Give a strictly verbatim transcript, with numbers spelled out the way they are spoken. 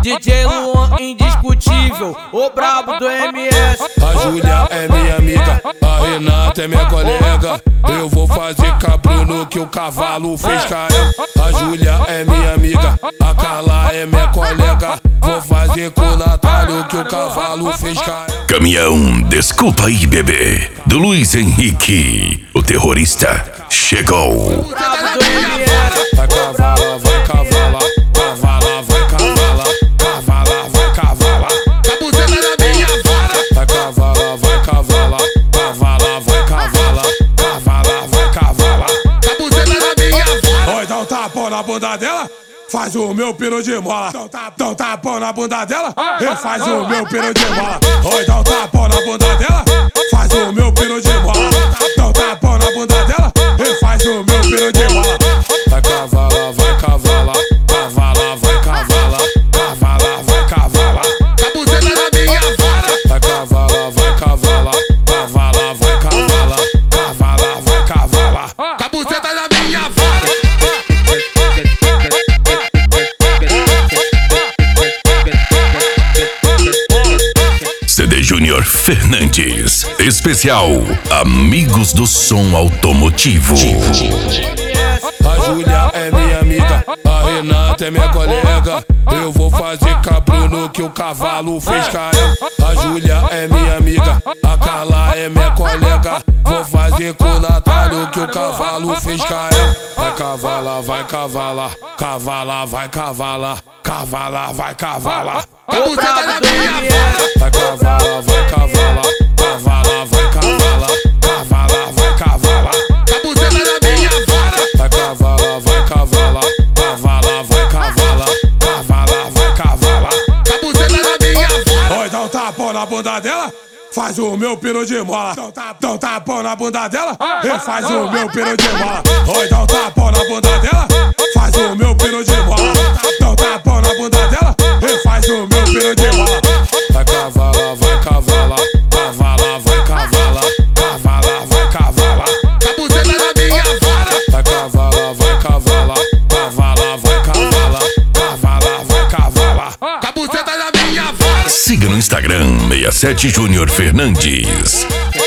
D J Luan indiscutível, o brabo do M S. A Júlia é minha amiga, a Renata é minha colega. Eu vou fazer cabro no que o cavalo fez com ela. A Júlia é minha amiga, a Carla é minha colega. Vou fazer com o Natália o que o cavalo fez com ela. Caminhão, desculpa aí, bebê, do Luiz Henrique, o terrorista chegou. Vai cavala, vai cavala, cavala, vai cavala, cavala, vai cavala. Cabuzeta na minha vara. Vai cavala, vai cavala, cavala, vai cavala, cavala, vai cavala. Cabuzeta na minha vara. Oi, dá um tapão na bunda dela, faz o meu piro de mola. Dá um tapão na bunda dela, e faz o meu piro de mola. Oi, dá um tapão na bunda dela, faz o meu piro de mola. Dá um tapão na bunda dela, e faz o meu piro de mola. Vai cavala, vai cavala, cavala, vai cavala, cavala, vai cavala. Cabuzeta na minha vara. Vai cavala, vai cavala, cavala, vai cavala, cavala, vai cavala. Cabuzeta na minha vara. C D Júnior Fernandes, especial Amigos do Som Automotivo. A Júlia é minha amiga, a Renata é minha colega. Eu vou fazer cabro no que o cavalo fez com ela. A Júlia é minha amiga, a Carla é minha colega. Vou fazer com o Natália o que o cavalo fez com ela. Vai cavala, vai cavala, cavala, vai cavala, cavala, vai cavala. Cabuzeta na minha vara. Vai cavala, vai cavala, cavala, vai cavala, cavala, vai cavala. Cabuzeta na minha vara. Vai cavala, vai cavala, cavala, vai cavala, cavala, vai cavala. Cabuzeta na minha vara. Oi, dá um tapão na bunda dela, faz o meu piro de mola. Dá um tapão na bunda dela, e faz o meu piro de mola. Oi, dá um tapão na bunda dela, faz o meu piro de mola. Dá um tapão na bunda dela, e faz o meu piro de mola. Vai cavala, vai cavala, cavala, vai cavala, cavala, vai cavala. Cabuzeta na minha vara. Vai cavala, vai cavala, cavala, vai cavala, cavala, vai cavala. Cabuzeta na minha vara. Siga no Instagram sessenta e sete Júnior Fernandes.